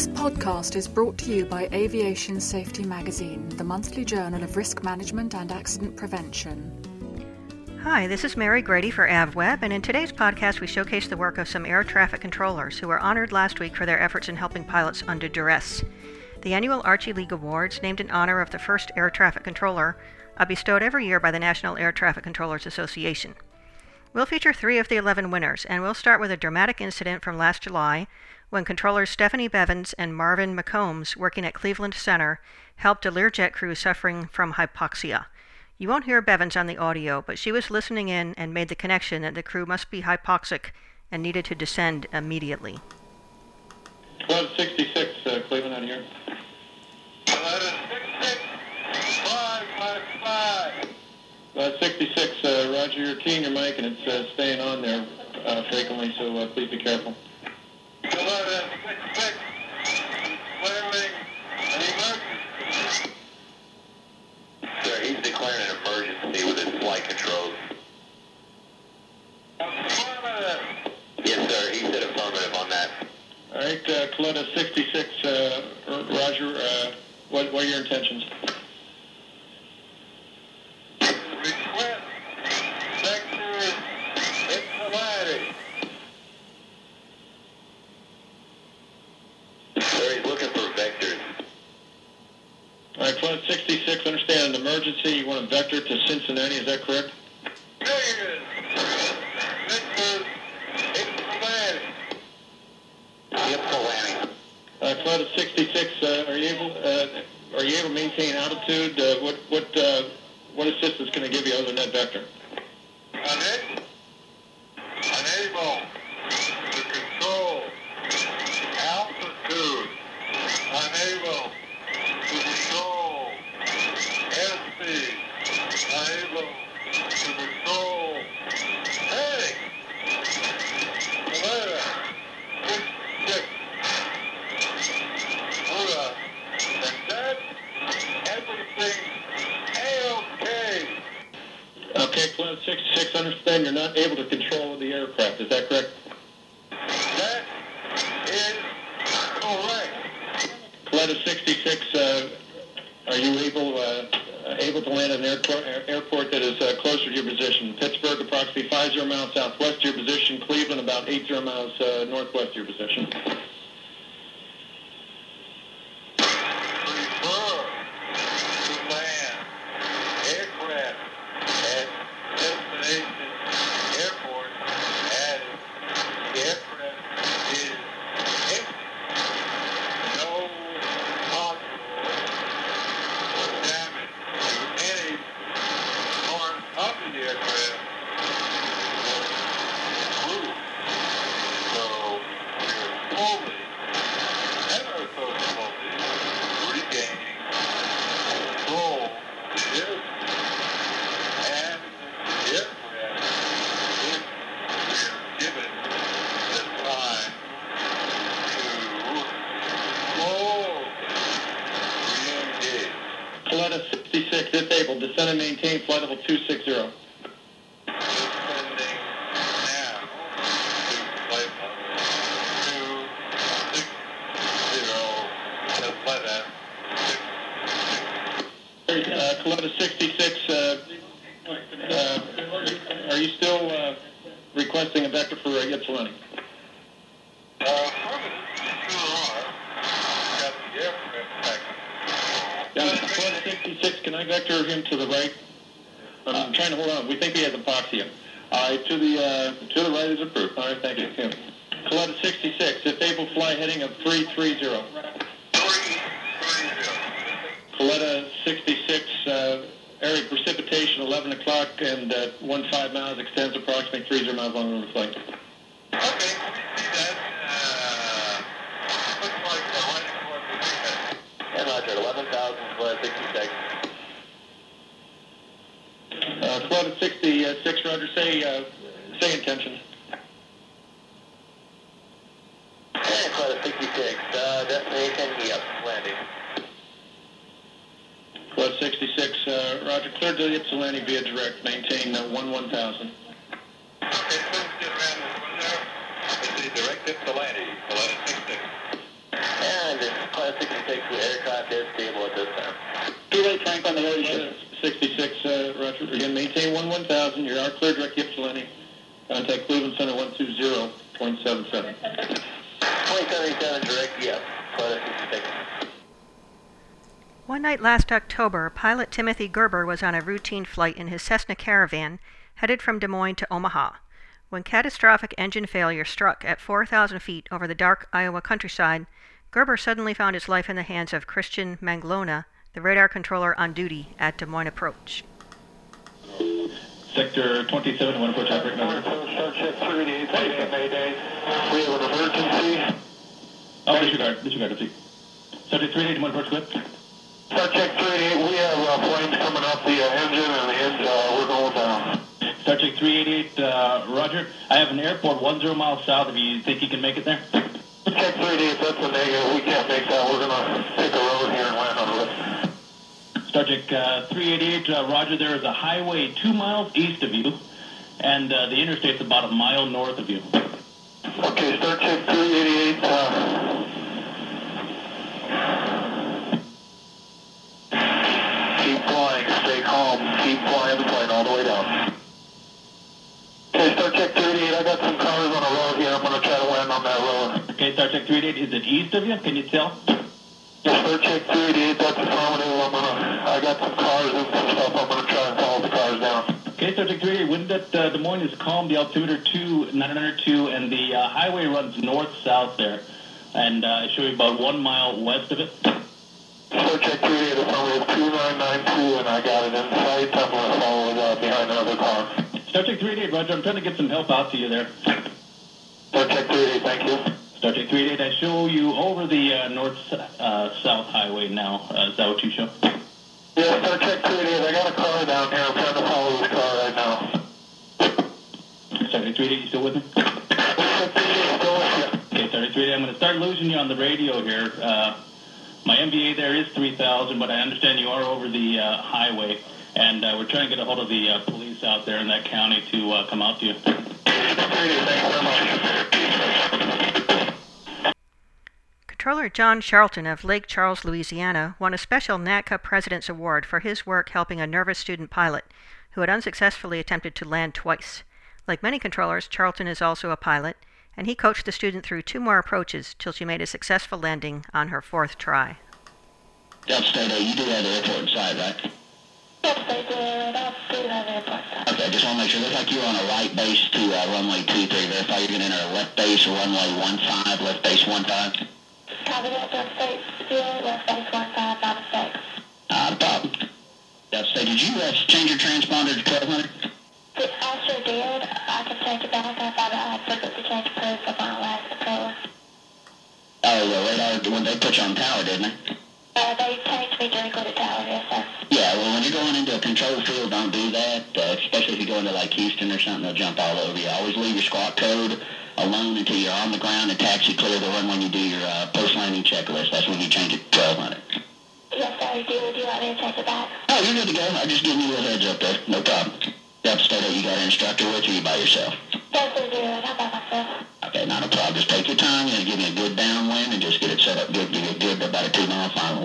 This podcast is brought to you by Aviation Safety Magazine, the monthly journal of risk management and accident prevention. Hi, this is Mary Grady for AvWeb, and in today's podcast we showcase the work of some air traffic controllers who were honored last week for their efforts in helping pilots under duress. The annual Archie League Awards, named in honor of the first air traffic controller, are bestowed every year by the National Air Traffic Controllers Association. We'll feature 3 of the 11 winners, and we'll start with a dramatic incident from last July when controllers Stephanie Bevins and Marvin McCombs, working at Cleveland Center, helped a Learjet crew suffering from hypoxia. You won't hear Bevins on the audio, but she was listening in and made the connection that the crew must be hypoxic and needed to descend immediately. 1266, Cleveland out here. 66, Roger, you're keying your mic and it's staying on there frequently, so please be careful. 66, declaring an emergency. Sir, he's declaring an emergency with his flight controls. Affirmative. Yes, sir, he said affirmative on that. All right, Coletta 66, Roger, what are your intentions? Request sector Ypsilanti. Sir, he's looking for vectors. All right, Coletta 66, understand an emergency, you want a vector to Cincinnati, is that correct? Negative. Sector Ypsilanti. Ypsilanti. Coletta 66, are you able to maintain altitude? What assistance can I give you other than that vector? Unable to control altitude. Unable to control airspeed. Unable to control heading. Later. 66. Buddha. And that, everything A-OK. Okay, Coletta 66, understand you're not able to control the aircraft, is that correct? That is correct. Coletta 66, are you able to land at an airport that is closer to your position? Pittsburgh, approximately 50 miles southwest of your position. Cleveland, about 80 miles northwest of your position. Prefer to land aircraft at destination airport as the aircraft is empty. No possible damage to any part of the aircraft crew. So we're fully and our difficulty regaining control of the aircraft and the aircraft if we're given the time to slow re-engage. Coletta 66, disabled. Descend and maintain flight level 260. Descending now to flight level 260 Atlanta 66. Coletta 66, are you still requesting a vector for Ypsilanti? Affirmative, sure are. Got the aircraft back. Coletta 66, can I vector him to the right? I'm trying to hold on. We think he has hypoxia. All right, to the right is approved. All right, thank you. Yeah. Coletta 66, if able, fly heading of 330. 330. Coletta 66, area precipitation 11 o'clock and 15 miles, extends approximately 30 miles long over the flight. Okay, let me see that. Looks like the running course is And Roger, 11,000, 66. Coletta 66, Roger, say intentions. And Coletta 66, destination, yep, landing. Coletta 66, Roger, cleared to Ypsilanti via direct, maintain 1000. Okay, please get around this window. It's the direct Ypsilanti, Coletta 66. And maintain 1000. You're out clear direct Ypsilanti. Contact Cleveland Center 120.77. 2077 direct, yeah. Flight 66. One night last October, pilot Timothy Gerber was on a routine flight in his Cessna Caravan headed from Des Moines to Omaha, when catastrophic engine failure struck at 4,000 feet over the dark Iowa countryside. Gerber suddenly found his life in the hands of Christian Manglona, the radar controller on duty at Des Moines Approach. Sector 27, one approach operator number. Start check 388, Mayday. We have an emergency. Oh, disregard, see. Subject 388, one approach, good. Start check 388, we have flames coming off the engine and we're going down. Star Trek 388, Roger. I have an airport 10 miles south. If you think you can make it there? Check 388, that's a negative. We can't make that. We're going to take a road here and land on it. Star Trek 388, Roger. There is a highway 2 miles east of you, and the interstate's about a mile north of you. Okay, Star Trek 388. Keep flying, stay calm. Keep flying the plane all the way down. Okay, Star Trek 388, I got some cars on a road here. I'm going to try to land on that road. Okay, Star Trek 388, is it east of you? Can you tell? Yeah, Star Trek 388, that's affirmative. I got some cars and some stuff. I'm going to try and follow the cars down. Okay, Star Trek 388, wind at Des Moines is calm. The altimeter 902, and the highway runs north-south there. And it's showing about 1 mile west of it. Star Trek 388, affirmative 2992, and I got it in sight. I'm going to follow it behind another car. Star Trek 388, Roger. I'm trying to get some help out to you there. Star Trek 388, thank you. Star Trek 388, I show you over the north-south highway now. Is that what you show? Yeah, Star Trek 388, I got a car down here. I'm trying to follow this car right now. Star Trek 388, you still with me? Star Trek 388, still with you. Okay, Star Trek 388, I'm going to start losing you on the radio here. My MVA there is 3,000, but I understand you are over the highway, and we're trying to get a hold of the police out there in that county to come out to you. Thank you very much. Controller John Charlton of Lake Charles, Louisiana, won a special NATCA President's Award for his work helping a nervous student pilot who had unsuccessfully attempted to land twice. Like many controllers, Charlton is also a pilot, and he coached the student through 2 more approaches till she made a successful landing on her 4th try. Delta State A, you do have the airport inside, right? Yes, they do. I do have airport. Okay, just want to make sure. Looks like you're on a right base to runway 23. Verify you're going to enter a left base or runway 15, left base 15. Copy that, Delta State 0, left base 15, not a mistake. Not a problem. Delta State, did you change your transponder to 1200? I sure did. I can change it back. I thought I had forgot to change proof of my last controller. Oh, the radar, when they put you on tower, didn't they? They changed me during the tower, yes, sir. Yeah, well, when you're going into a control field, don't do that, especially if you go into, like, Houston or something, they'll jump all over you. Always leave your squawk code alone until you're on the ground and taxi clear the run when you do your post-landing checklist. That's when you change it to 1200. Yes, sir, you do. Would you like me to change it back? Oh, you're good to go. I'm just giving you a little heads up there. No problem. Delta State, you got an instructor with you, or you by yourself? Delta 0, not by myself. Okay, not a problem. Just take your time. You're going to give me a good downwind and just get it set up good. Give it good about a 2 mile final.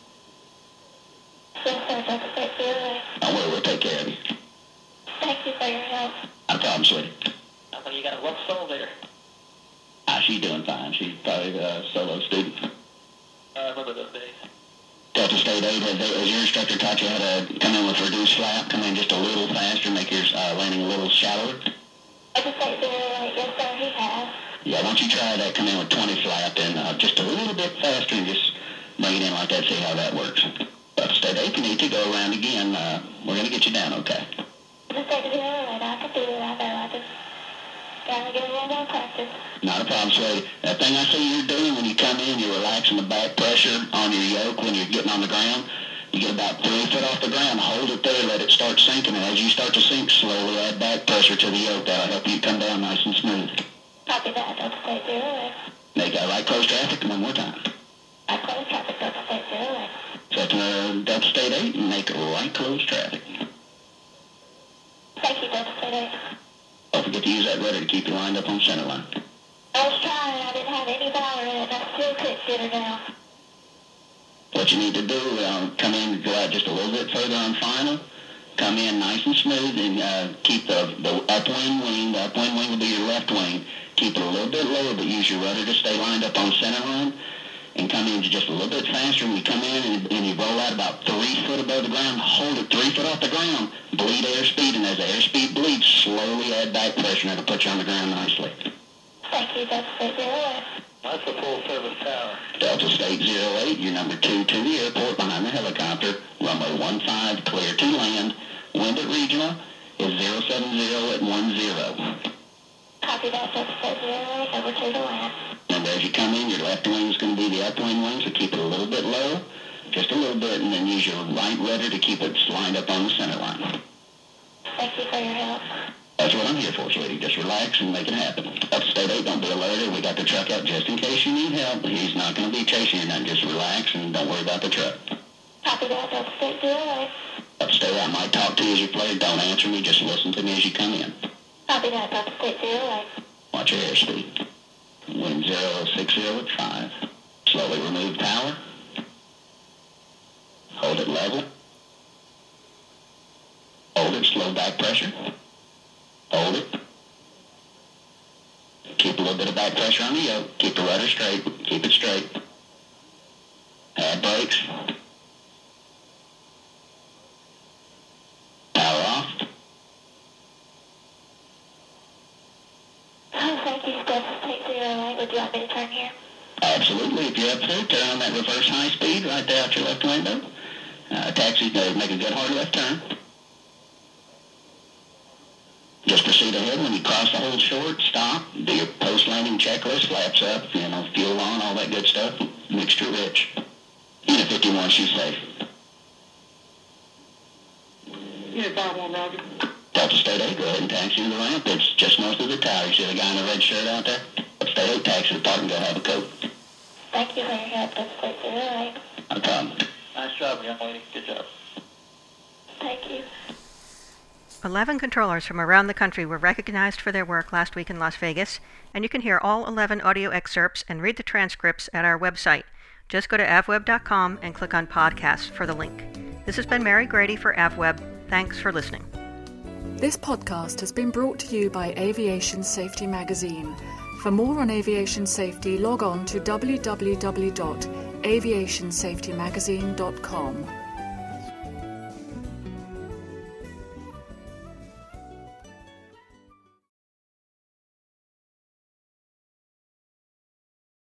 Yes, sir, Delta State 0. Don't worry, we'll take care of you. Thank you for your help. Not a problem, sweetie. I think you got a rough soul there. She's doing fine. She's probably a solo student. I remember those days. Delta State 8, has your instructor taught you how to come in with reduced flap, come in just a little faster, make your landing a little shallower? Delta State 0, yes, sir, he has. Yeah, why don't you try that, come in with 20 flap and just a little bit faster and just bring it in like that, see how that works. Delta State 8, if you need to go around again, we're going to get you down, okay? Delta State 0, I can do it, I know, I just gotta get a little more practice. Not a problem, sweetie. That thing I see you're doing when you come in, you're relaxing the back pressure on your yoke when you're getting on the ground. You get about 3 foot off the ground, hold it there, let it start sinking, and as you start to sink, slowly add back pressure to the yoke. That'll help you come down nice and smooth. Copy that, Delta State 0. Make that right close traffic one more time. Right close traffic, Delta State 0. Set to Delta State 8 and make right close traffic. Thank you, Delta State 8. Don't forget to use that rudder to keep you lined up on center line. I was trying, I didn't have any power in it, and I still couldn't get her down. What you need to do, come in and go out just a little bit further on final, come in nice and smooth and keep the upwind wing. The upwind wing will be your left wing. Keep it a little bit lower, but use your rudder to stay lined up on center line. And come in just a little bit faster. When you come in and you roll out about 3 foot above the ground, hold it 3 foot off the ground, bleed airspeed, and as the airspeed bleeds, slowly add back pressure, and it'll put you on the ground nicely. Thank you, Delta State 08. That's a full service tower. Delta State 08, you're number 2 to the airport behind the helicopter, runway 15, clear to land. Wind at regional is 070 at 10. Copy that, Delta State 08, over to the land. Remember, as you come in, your left wing is going to be the upwind wing, so keep it a little bit low, just a little bit, and then use your right rudder to keep it lined up on the center line. Thank you for your help. That's what I'm here for, sweetie. Just relax and make it happen. Delta State 8, don't be alerted. We got the truck out just in case you need help. He's not going to be chasing you nothing. Just relax and don't worry about the truck. Copy that, Delta State 08. Delta State, I might talk to you as you play. Don't answer me. Just listen to me as you come in. Copy that, Delta State 08. Watch your airspeed. Wind 060 at 5. Slowly remove power. Hold it level. Hold it, slow back pressure. Hold it. Keep a little bit of back pressure on the yoke. Keep the rudder straight. Keep it straight. Add brakes. Power off. Oh, thank you, Delta State 08. Would you like me to turn here? Absolutely. If you're up to it, turn on that reverse high speed right there out your left window. Taxi, make a good hard left turn. Just proceed ahead. When you cross the hold short, stop. Do your post-landing checklist, flaps up, fuel on, all that good stuff. Mixture rich. Unit 51, she's safe. Unit 51, Roger. Delta State 8, go ahead and taxi to the ramp. It's just north of the tower. You see the guy in the red shirt out there? Delta State 8, taxi to the park and go have a coat. Thank you for your help, Delta State 08. No problem. Nice job, young lady. Good job. Thank you. 11 controllers from around the country were recognized for their work last week in Las Vegas, and you can hear all 11 audio excerpts and read the transcripts at our website. Just go to avweb.com and click on podcasts for the link. This has been Mary Grady for AvWeb. Thanks for listening. This podcast has been brought to you by Aviation Safety Magazine. For more on aviation safety, log on to www.aviationsafetymagazine.com.